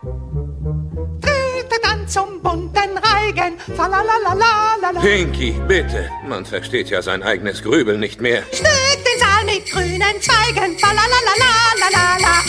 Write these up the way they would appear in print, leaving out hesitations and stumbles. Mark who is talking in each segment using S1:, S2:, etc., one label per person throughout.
S1: Trete dann zum bunten Reigen, falalalalala.
S2: Pinky, bitte. Man versteht ja sein eigenes Grübeln nicht mehr.
S1: Schmückt den Saal mit grünen Zweigen, falalalalala.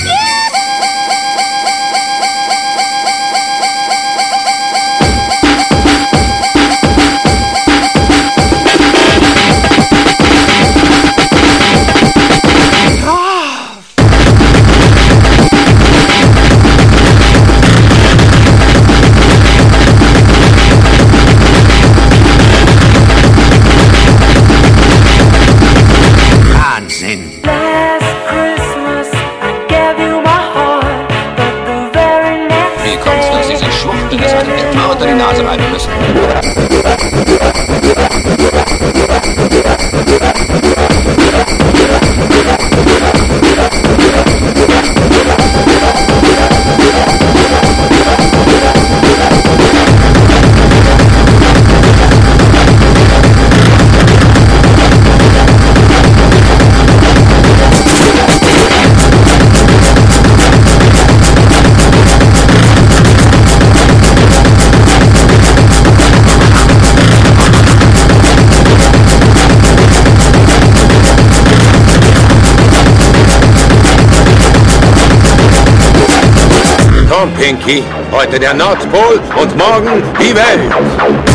S3: Wie kommt's, dass Sie sich Schwuchteln das einem etwa unter die Nase reiben müssen?
S2: Komm, Pinky. Heute der Nordpol und morgen die Welt.